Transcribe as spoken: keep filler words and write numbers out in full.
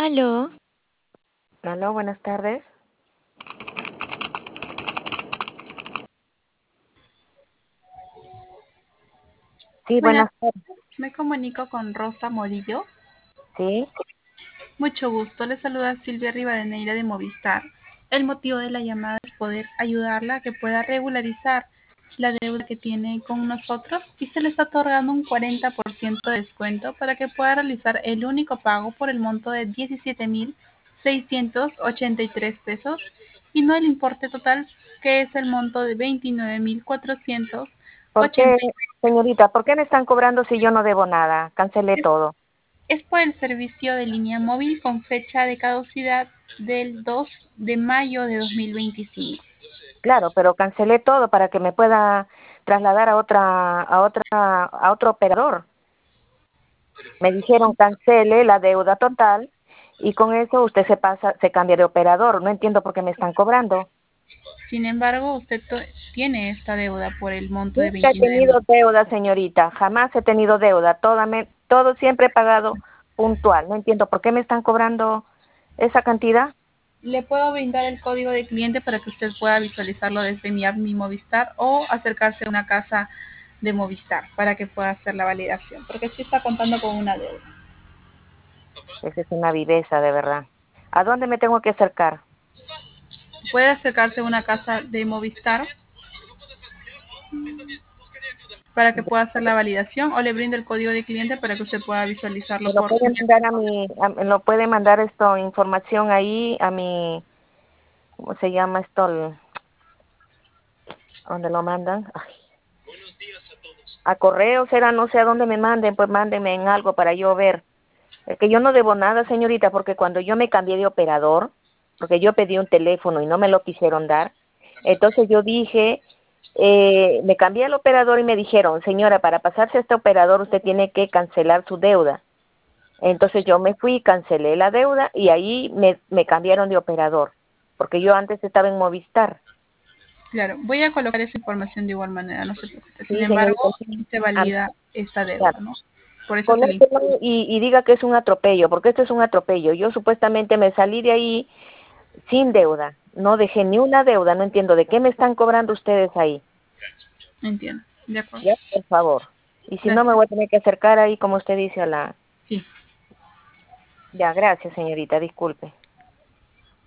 Aló. Aló, buenas tardes. Sí, Buenas, buenas tardes. me comunico con Rosa Morillo. Sí, Mucho gusto, le saluda Silvia Rivadeneira de Movistar. El motivo de la llamada es poder ayudarla a que pueda regularizar la deuda que tiene con nosotros y se le está otorgando un cuarenta por ciento de descuento para que pueda realizar el único pago por el monto de diecisiete mil seiscientos ochenta y tres pesos y no el importe total, que es el monto de veintinueve mil cuatrocientos ¿por qué, ochenta y señorita? ¿Por qué me están cobrando si yo no debo nada? Cancelé nueve. todo. Es por el servicio de línea móvil con fecha de caducidad del dos de mayo de dos mil veinticinco. Claro, pero cancelé todo para que me pueda trasladar a otra, a otra, a otro operador. Me dijeron cancele la deuda total y con eso usted se pasa, se cambia de operador. No entiendo por qué me están cobrando. Sin embargo, usted to- tiene esta deuda por el monto de Nunca he veintinueve mil. tenido deuda, señorita. Jamás he tenido deuda. Toda me, todo siempre he pagado puntual. No entiendo por qué me están cobrando esa cantidad. Le puedo brindar el código de cliente para que usted pueda visualizarlo desde mi app Mi Movistar o acercarse a una casa de Movistar para que pueda hacer la validación, porque sí está contando con una deuda. Esa es una viveza, de verdad. ¿A dónde me tengo que acercar? Puede acercarse a una casa de Movistar para que pueda hacer la validación o le brindo el código de cliente para que usted pueda ¿Me visualizarlo lo por puede mandar a mi, a- me lo puede mandar esto, información ahí a mi, ¿cómo se llama esto? El- ¿Dónde lo mandan? Ay. A correo será, no sé a dónde me manden, pues mándenme en algo para yo ver. Es que yo no debo nada, señorita, porque cuando yo me cambié de operador, porque yo pedí un teléfono y no me lo quisieron dar, entonces yo dije, eh, me cambié al operador y me dijeron, señora, para pasarse a este operador usted tiene que cancelar su deuda. Entonces yo me fui, cancelé la deuda y ahí me, me cambiaron de operador, porque yo antes estaba en Movistar. Claro, voy a colocar esa información de igual manera, no se preocupe. Sin Sí, señorita. embargo, sí se Ah, valida esta claro. deuda, ¿no? Por eso se le Colóquelo y, y diga que es un atropello, porque esto es un atropello. Yo supuestamente me salí de ahí sin deuda, no dejé ni una deuda, no entiendo de qué me están cobrando ustedes ahí. entiendo. De acuerdo. Ya, por favor. Y si no, me Gracias. voy a tener que acercar ahí, como usted dice, a la... Sí. Ya, gracias, señorita, disculpe.